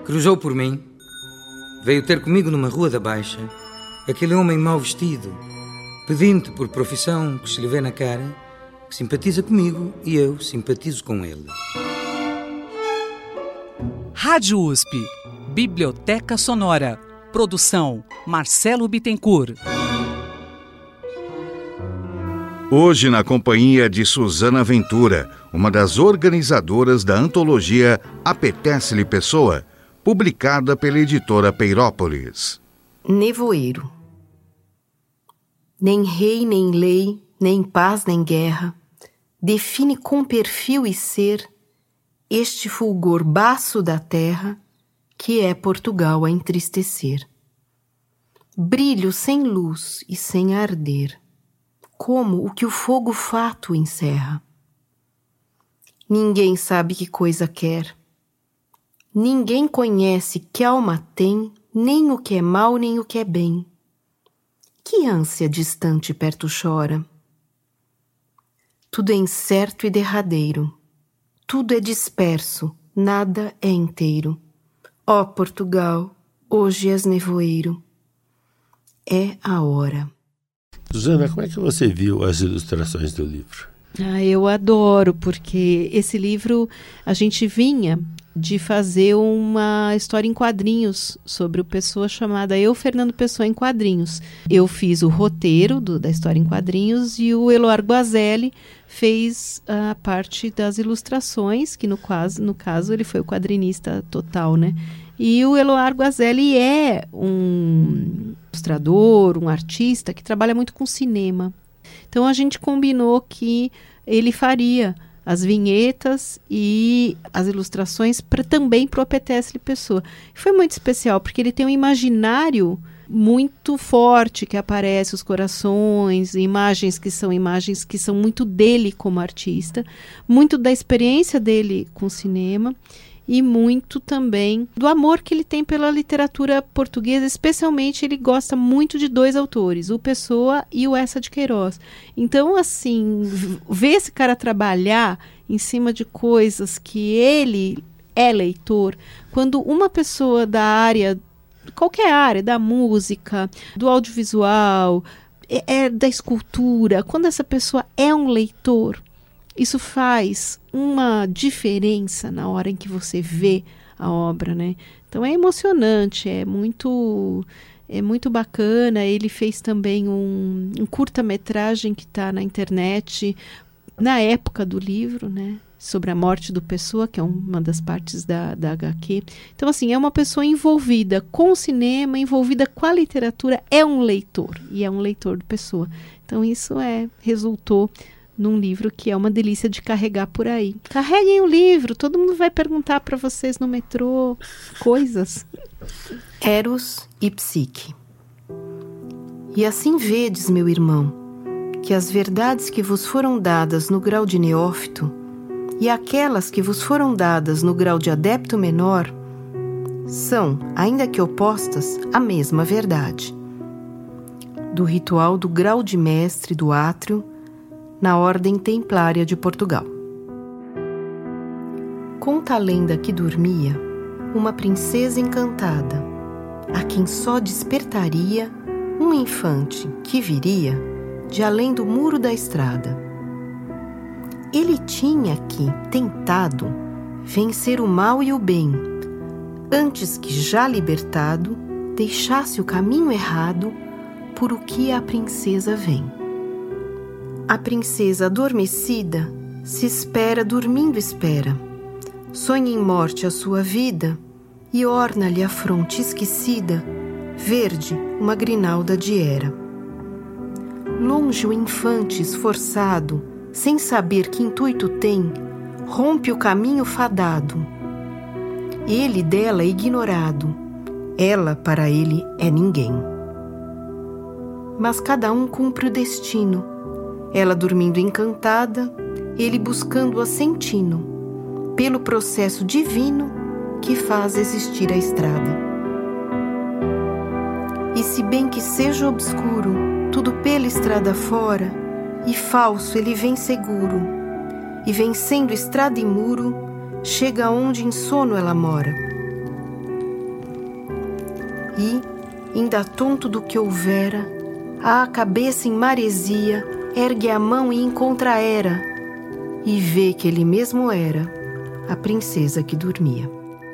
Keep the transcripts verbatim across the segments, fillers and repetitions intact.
cruzou por mim. Veio ter comigo numa rua da Baixa aquele homem mal vestido, pedinte por profissão que se lhe vê na cara, que simpatiza comigo e eu simpatizo com ele. Rádio U S P, Biblioteca Sonora. Produção Marcelo Bittencourt. Hoje na companhia de Suzana Ventura, uma das organizadoras da antologia Apetece-lhe Pessoa, publicada pela editora Peirópolis. Nevoeiro. Nem rei, nem lei, nem paz, nem guerra, define com perfil e ser este fulgor baço da terra que é Portugal a entristecer. Brilho sem luz e sem arder, como o que o fogo fato encerra. Ninguém sabe que coisa quer, ninguém conhece que alma tem, nem o que é mal, nem o que é bem. Que ânsia distante perto chora? Tudo é incerto e derradeiro, tudo é disperso, nada é inteiro. Ó Portugal, hoje és nevoeiro, é a hora. Suzana, como é que você viu as ilustrações do livro? Ah, eu adoro, porque esse livro a gente vinha de fazer uma história em quadrinhos sobre o Pessoa chamada Eu, Fernando Pessoa, em quadrinhos. Eu fiz o roteiro do, da história em quadrinhos e o Eloar Guazelli fez a parte das ilustrações, que no caso, no caso ele foi o quadrinista total, né? E o Eloar Guazelli é um ilustrador, um artista que trabalha muito com cinema. Então a gente combinou que ele faria as vinhetas e as ilustrações pra, também para o Apetece-lhe Pessoa. Foi muito especial, porque ele tem um imaginário muito forte que aparece, os corações, imagens que são imagens que são muito dele como artista, muito da experiência dele com o cinema e muito também do amor que ele tem pela literatura portuguesa. Especialmente ele gosta muito de dois autores, o Pessoa e o Eça de Queiroz. Então, assim, ver esse cara trabalhar em cima de coisas que ele é leitor, quando uma pessoa da área, qualquer área, da música, do audiovisual, é, é da escultura, quando essa pessoa é um leitor, isso faz uma diferença na hora em que você vê a obra, né? Então é emocionante, é muito, é muito bacana. Ele fez também um, um curta-metragem que está na internet, na época do livro, né? Sobre a morte do Pessoa, que é uma das partes da, da agá quê. Então, assim, é uma pessoa envolvida com o cinema, envolvida com a literatura, é um leitor, e é um leitor do Pessoa. Então, isso é, resultou num livro que é uma delícia de carregar por aí. Carreguem o livro, todo mundo vai perguntar para vocês no metrô coisas. Eros e Psique. E assim vedes, meu irmão, que as verdades que vos foram dadas no grau de neófito e aquelas que vos foram dadas no grau de adepto menor são, ainda que opostas, a mesma verdade. Do ritual do grau de mestre do átrio na Ordem Templária de Portugal. Conta a lenda que dormia uma princesa encantada, a quem só despertaria um infante que viria de além do muro da estrada. Ele tinha que, tentado, vencer o mal e o bem, antes que, já libertado, deixasse o caminho errado por o que a princesa vem. A princesa adormecida se espera dormindo espera, sonha em morte a sua vida e orna-lhe a fronte esquecida, verde uma grinalda de era. Longe o infante esforçado, sem saber que intuito tem, rompe o caminho fadado. Ele dela é ignorado, ela para ele é ninguém. Mas cada um cumpre o destino, ela dormindo encantada, ele buscando-a sentindo, pelo processo divino que faz existir a estrada. E se bem que seja obscuro, tudo pela estrada fora, e falso ele vem seguro, e vencendo estrada e muro, chega onde em sono ela mora. E, ainda tonto do que houvera, a cabeça em maresia, ergue a mão e encontra a Hera, e vê que ele mesmo era a princesa que dormia.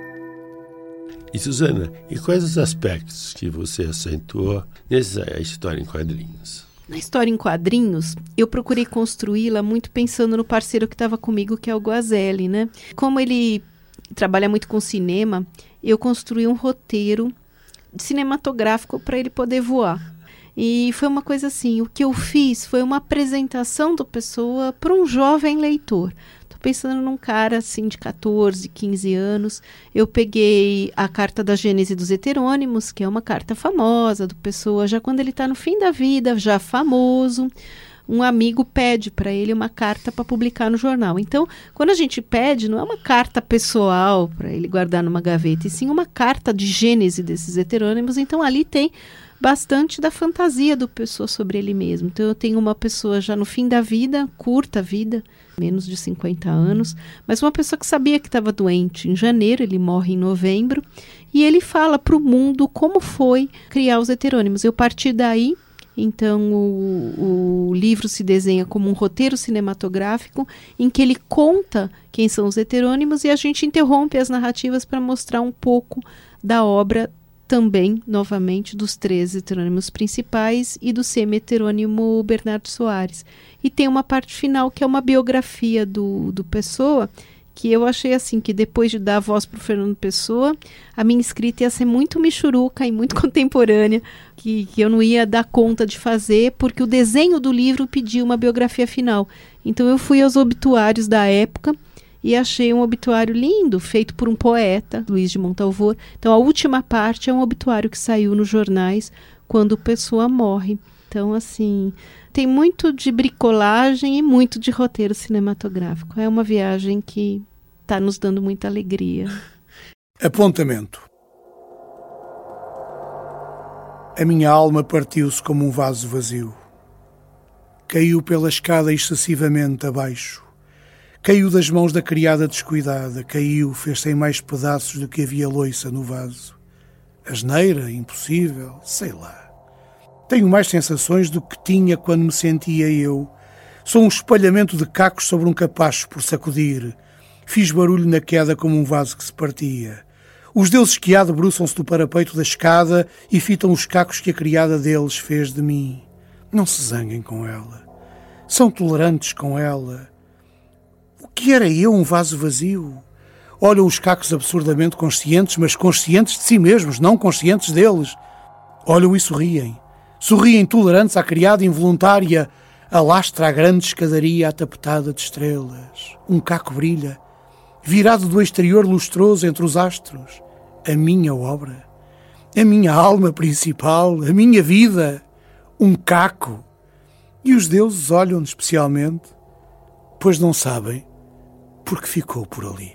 E Suzana, e quais os aspectos que você acentuou nessa história em quadrinhos? Na história em quadrinhos, eu procurei construí-la muito pensando no parceiro que estava comigo, que é o Guazelli, né? Como ele trabalha muito com cinema, eu construí um roteiro cinematográfico para ele poder voar. E foi uma coisa assim, o que eu fiz foi uma apresentação do Pessoa para um jovem leitor. Estou pensando num cara assim de catorze, quinze anos. Eu peguei a carta da Gênese dos Heterônimos, que é uma carta famosa do Pessoa, já quando ele está no fim da vida, já famoso. Um amigo pede para ele uma carta para publicar no jornal. Então, quando a gente pede, não é uma carta pessoal para ele guardar numa gaveta, e sim uma carta de gênese desses heterônimos. Então, ali tem bastante da fantasia do Pessoa sobre ele mesmo. Então, eu tenho uma pessoa já no fim da vida, curta vida, menos de cinquenta anos, mas uma pessoa que sabia que estava doente em janeiro, ele morre em novembro, e ele fala para o mundo como foi criar os heterônimos. Eu parti daí. Então, o, o livro se desenha como um roteiro cinematográfico em que ele conta quem são os heterônimos e a gente interrompe as narrativas para mostrar um pouco da obra também, novamente, dos três heterônimos principais e do semi-heterônimo Bernardo Soares. E tem uma parte final que é uma biografia do, do Pessoa, que eu achei assim, que depois de dar a voz para o Fernando Pessoa, a minha escrita ia ser muito michuruca e muito contemporânea, que, que eu não ia dar conta de fazer, porque o desenho do livro pedia uma biografia final. Então eu fui aos obituários da época e achei um obituário lindo, feito por um poeta, Luiz de Montalvor. Então a última parte é um obituário que saiu nos jornais quando o Pessoa morre. Então, assim, tem muito de bricolagem e muito de roteiro cinematográfico. É uma viagem que está nos dando muita alegria. Apontamento. A minha alma partiu-se como um vaso vazio. Caiu pela escada excessivamente abaixo. Caiu das mãos da criada descuidada. Caiu, fez-se em mais pedaços do que havia loiça no vaso. Asneira, impossível, sei lá. Tenho mais sensações do que tinha quando me sentia eu. Sou um espalhamento de cacos sobre um capacho por sacudir. Fiz barulho na queda como um vaso que se partia. Os deuses que há debruçam-se do parapeito da escada e fitam os cacos que a criada deles fez de mim. Não se zanguem com ela. São tolerantes com ela. O que era eu, um vaso vazio? Olham os cacos absurdamente conscientes, mas conscientes de si mesmos, não conscientes deles. Olham e sorriem. Sorriem tolerantes à criada involuntária, alastra a grande escadaria atapetada de estrelas. Um caco brilha, virado do exterior lustroso entre os astros. A minha obra, a minha alma principal, a minha vida, um caco. E os deuses olham-nos especialmente, pois não sabem porque ficou por ali.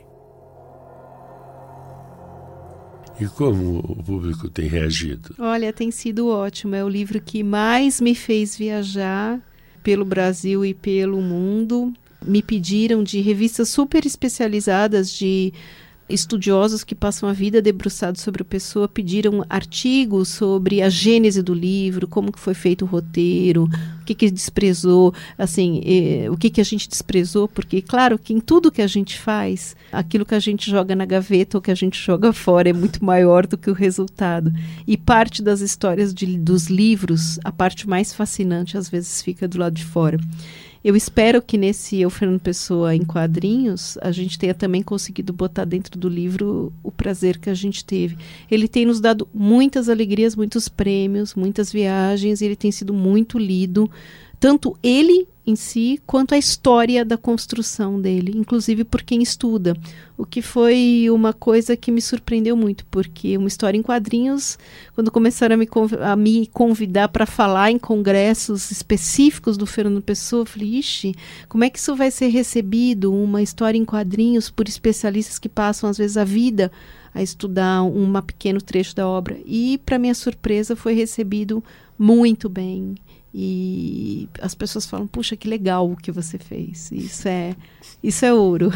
E como o público tem reagido? Olha, tem sido ótimo. É o livro que mais me fez viajar pelo Brasil e pelo mundo. Me pediram de revistas super especializadas de estudiosos que passam a vida debruçados sobre o Pessoa, pediram artigos sobre a gênese do livro, como que foi feito o roteiro, o que que desprezou, assim, eh, o que que a gente desprezou, porque claro que em tudo que a gente faz, aquilo que a gente joga na gaveta ou que a gente joga fora é muito maior do que o resultado. E parte das histórias de, dos livros, a parte mais fascinante às vezes fica do lado de fora. Eu espero que nesse Eu, Fernando Pessoa em quadrinhos, a gente tenha também conseguido botar dentro do livro o prazer que a gente teve. Ele tem nos dado muitas alegrias, muitos prêmios, muitas viagens, ele tem sido muito lido, tanto ele em si, quanto a história da construção dele, inclusive por quem estuda, o que foi uma coisa que me surpreendeu muito, porque uma história em quadrinhos, quando começaram a me, conv- a me convidar para falar em congressos específicos do Fernando Pessoa, eu falei, ixi, como é que isso vai ser recebido, uma história em quadrinhos por especialistas que passam às vezes a vida a estudar um pequeno trecho da obra, e para minha surpresa foi recebido muito bem. E as pessoas falam, puxa, que legal o que você fez. Isso é, isso é ouro.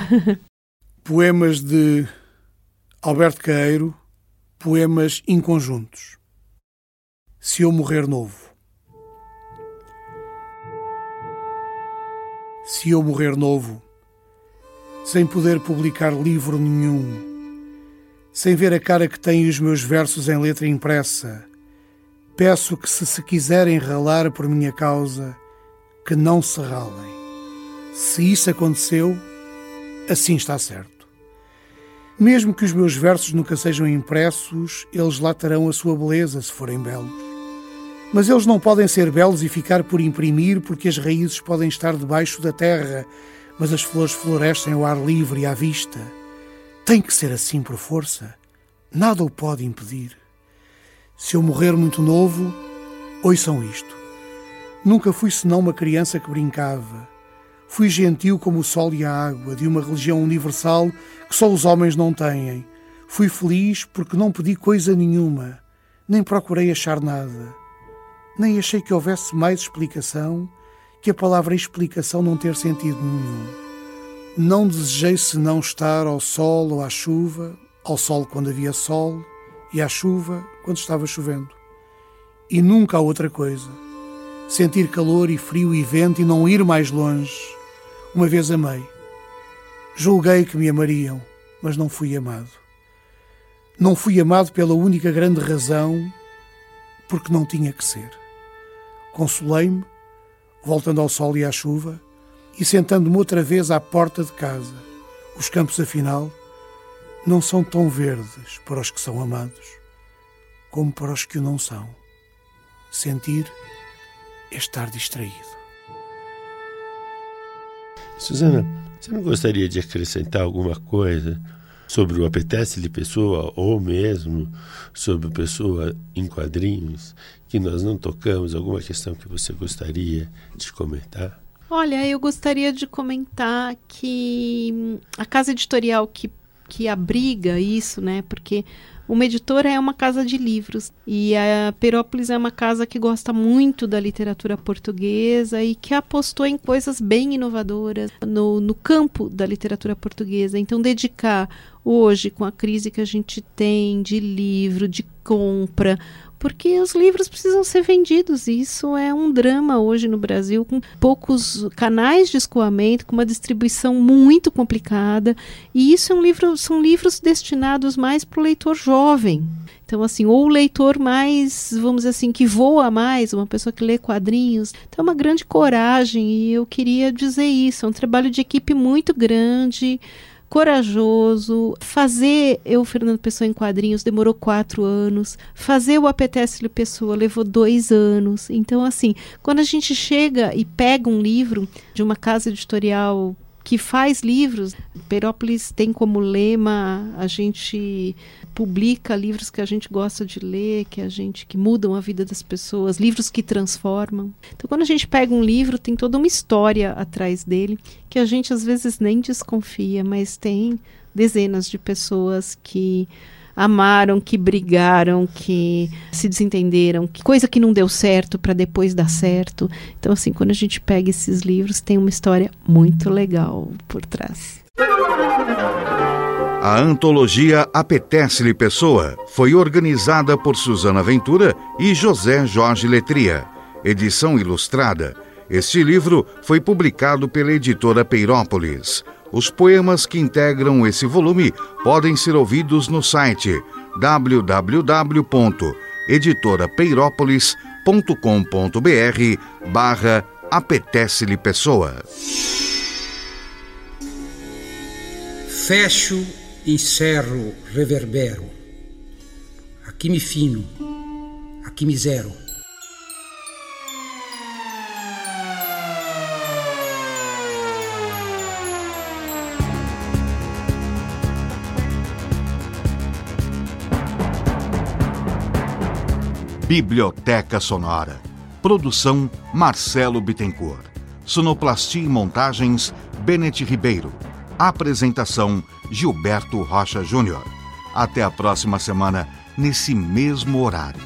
Poemas de Alberto Caeiro, poemas inconjuntos. Se eu morrer novo. Se eu morrer novo, sem poder publicar livro nenhum, sem ver a cara que têm os meus versos em letra impressa, peço que se se quiserem ralar por minha causa, que não se ralem. Se isso aconteceu, assim está certo. Mesmo que os meus versos nunca sejam impressos, eles lá terão a sua beleza se forem belos. Mas eles não podem ser belos e ficar por imprimir, porque as raízes podem estar debaixo da terra, mas as flores florescem ao ar livre e à vista. Tem que ser assim por força. Nada o pode impedir. Se eu morrer muito novo, ouçam isto. Nunca fui senão uma criança que brincava. Fui gentil como o sol e a água, de uma religião universal que só os homens não têm. Fui feliz porque não pedi coisa nenhuma, nem procurei achar nada. Nem achei que houvesse mais explicação, que a palavra explicação não ter sentido nenhum. Não desejei senão estar ao sol ou à chuva, ao sol quando havia sol e à chuva quando estava chovendo. E nunca há outra coisa. Sentir calor e frio e vento e não ir mais longe. Uma vez amei. Julguei que me amariam, mas não fui amado. Não fui amado pela única grande razão, porque não tinha que ser. Consolei-me, voltando ao sol e à chuva, e sentando-me outra vez à porta de casa. Os campos, afinal, não são tão verdes para os que são amados, como para os que o não são. Sentir é estar distraído. Susana, você não gostaria de acrescentar alguma coisa sobre o Apetece-lhe Pessoa, ou mesmo sobre Pessoa em Quadrinhos, que nós não tocamos? Alguma questão que você gostaria de comentar? Olha, eu gostaria de comentar que a casa editorial que, que abriga isso, né? Porque uma editora é uma casa de livros e a Perópolis é uma casa que gosta muito da literatura portuguesa e que apostou em coisas bem inovadoras no, no campo da literatura portuguesa. Então, dedicar hoje, com a crise que a gente tem de livro, de compra, porque os livros precisam ser vendidos, e isso é um drama hoje no Brasil, com poucos canais de escoamento, com uma distribuição muito complicada, e isso é um livro, são livros destinados mais para o leitor jovem. Então, assim, ou o leitor mais, vamos dizer assim, que voa mais, uma pessoa que lê quadrinhos. Então, é uma grande coragem, e eu queria dizer isso, é um trabalho de equipe muito grande, corajoso. Fazer Eu, Fernando Pessoa em Quadrinhos demorou quatro anos. Fazer o Apetece-lhe Pessoa levou dois anos. Então, assim, quando a gente chega e pega um livro de uma casa editorial que faz livros, Perópolis tem como lema, a gente publica livros que a gente gosta de ler, que a gente que mudam a vida das pessoas, livros que transformam. Então, quando a gente pega um livro, tem toda uma história atrás dele, que a gente às vezes nem desconfia, mas tem dezenas de pessoas que amaram, que brigaram, que se desentenderam, que coisa que não deu certo para depois dar certo. Então, assim, quando a gente pega esses livros, tem uma história muito legal por trás. A antologia Apetece-lhe Pessoa foi organizada por Susana Ventura e José Jorge Letria. Edição ilustrada. Este livro foi publicado pela editora Peirópolis. Os poemas que integram esse volume podem ser ouvidos no site w w w ponto editora peirópolis ponto com ponto b r barra Apetece-lhe Pessoa. Fecho, encerro, reverbero. Aqui me fino, aqui me zero. Biblioteca Sonora. Produção Marcelo Bittencourt. Sonoplastia e montagens Benete Ribeiro. Apresentação Gilberto Rocha Júnior. Até a próxima semana, nesse mesmo horário.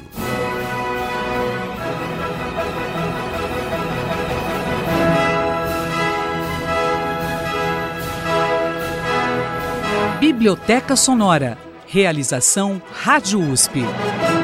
Biblioteca Sonora. Realização Rádio U S P.